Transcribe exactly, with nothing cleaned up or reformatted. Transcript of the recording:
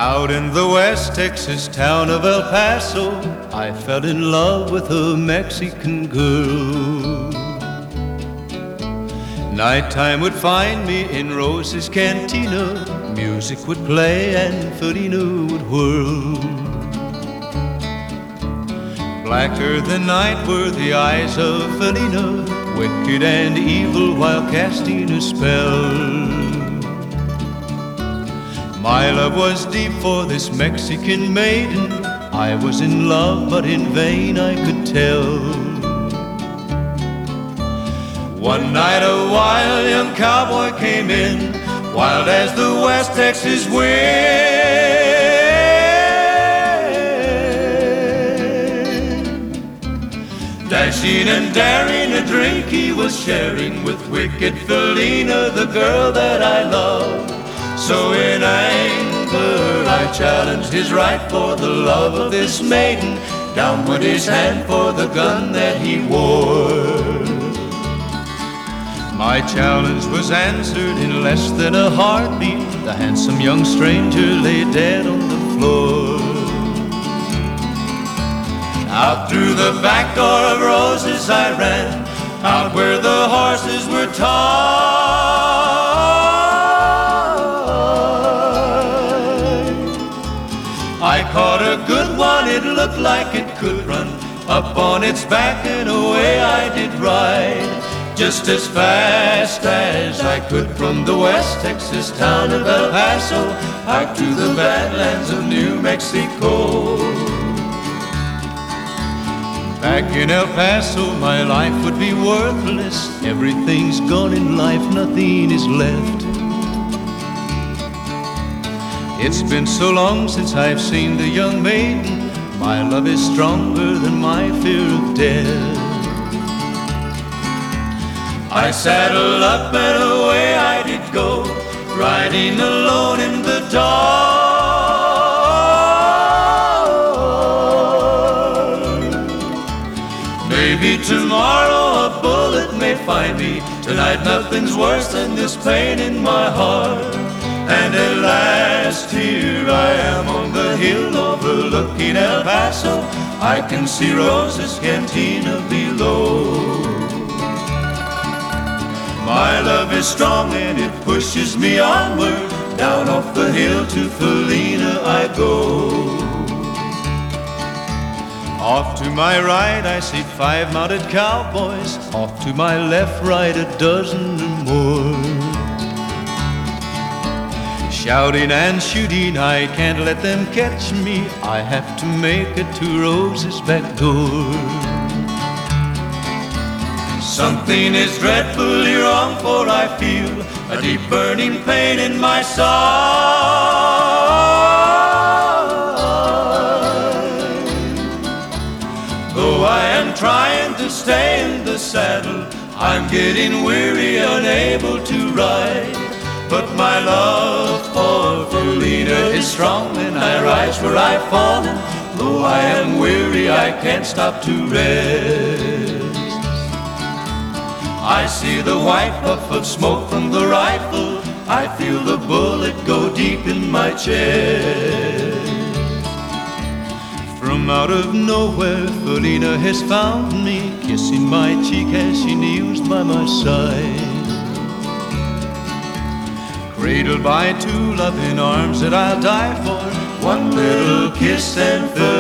Out in the West Texas town of El Paso, I fell in love with a Mexican girl. Nighttime would find me in Rose's Cantina. Music would play and Felina would whirl. Blacker than night were the eyes of Felina, wicked and evil while casting a spell. My love was deep for this Mexican maiden. I was in love, but in vain I could tell. One night a wild young cowboy came in, wild as the West Texas wind. Dashing and daring, a drink he was sharing with wicked Felina, the girl that I loved. So in anger I challenged his right for the love of this maiden. Down went his hand for the gun that he wore. My challenge was answered in less than a heartbeat. The handsome young stranger lay dead on the floor. Out through the back door of Roses I ran, out where the horses were tied. I caught a good one, it looked like it could run. Up on its back and away I did ride, just as fast as I could from the West Texas town of El Paso out to the badlands of New Mexico. Back in El Paso my life would be worthless. Everything's gone in life, nothing is left. It's been so long since I've seen the young maiden. My love is stronger than my fear of death. I saddled up and away I did go, riding alone in the dark. Maybe tomorrow a bullet may find me. Tonight nothing's worse than this pain in my heart. And at last here I am on the hill overlooking El Paso. I can see Rose's Cantina below. My love is strong and it pushes me onward. Down off the hill to Felina I go. Off to my right I see five mounted cowboys. Off to my left, right, a dozen or more. Shouting and shooting, I can't let them catch me. I have to make it to Rose's back door. Something is dreadfully wrong, for I feel a deep burning pain in my side. Though I am trying to stay in the saddle, I'm getting weary, unable to ride. But my love for Felina is strong, and I rise where I've fallen. Though I am weary, I can't stop to rest. I see the white puff of smoke from the rifle. I feel the bullet go deep in my chest. From out of nowhere, Felina has found me, kissing my cheek as she kneels by my side. Cradled by two loving arms that I'll die for, one little kiss and Felina